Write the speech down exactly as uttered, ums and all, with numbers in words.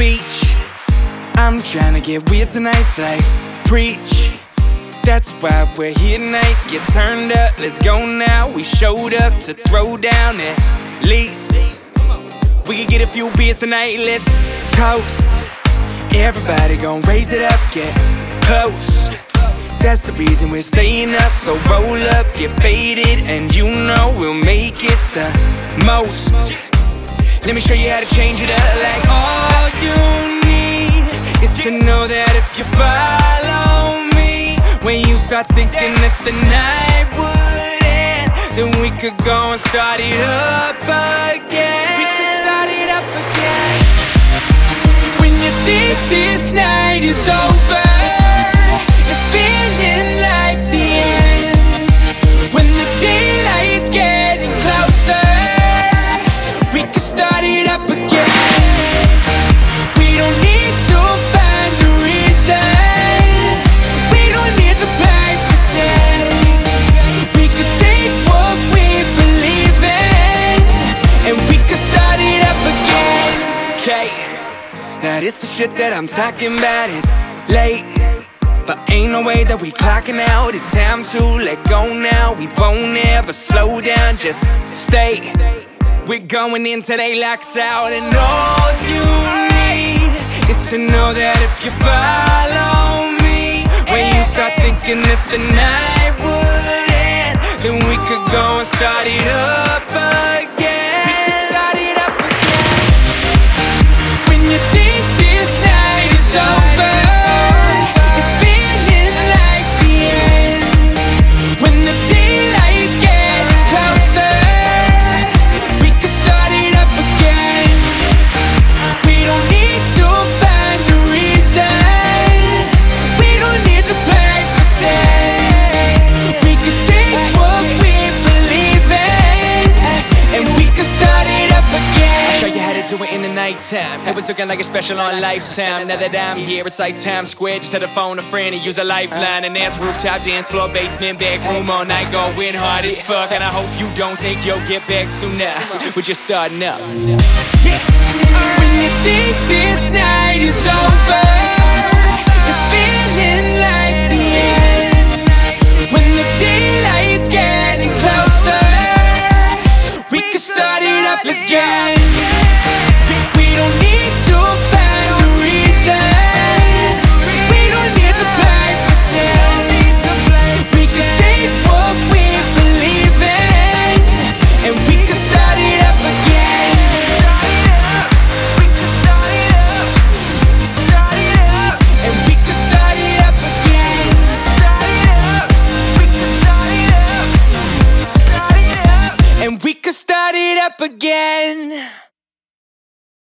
beach. I'm tryna get weird tonight, like preach. That's why we're here tonight. Get turned up, let's go now. We showed up to throw down at least. We can get a few beers tonight, let's toast. Everybody gon' raise it up, get close. That's the reason we're staying up. So roll up, get faded, and you know we'll make it the most. Let me show you how to change it up. Like all you need is to know that if you follow me, when you start thinking that the night would end, then we could go and start it up again. We could start it up again. When you think this night is over, it's feeling like the end. When the daylight's getting closer, we can start it up again. We don't need to find a reason. We don't need to play pretend. We can take what we believe in, and we can start it up again. Okay, now this the shit that I'm talking about. It's late, but ain't no way that we clocking out. It's time to let go now. We won't ever slow down, just stay. We're going in till they locks out. And all you need is to know that if you follow me, when you start thinking that the night would end, then we could go and start it up again. We could start it up again. When you think this night is over, do it in the nighttime. It was looking like a special on Lifetime. Now that I'm here, it's like Times Square. Just had a phone a friend and use a lifeline. And that's rooftop, dance floor, basement, back room all night, going hard as fuck. And I hope you don't think you'll get back soon now. We're just starting up. When you think this night is over, it's feeling like the end. When the daylight's getting closer, we can start it up again. We don't need to find a reason. We don't need to play pretend. We can take what we believe in, and we can start it up again. We can start it up. Start it up. And we can start it up again. Start it up. We can start it up. Start it up. And we can start it up again.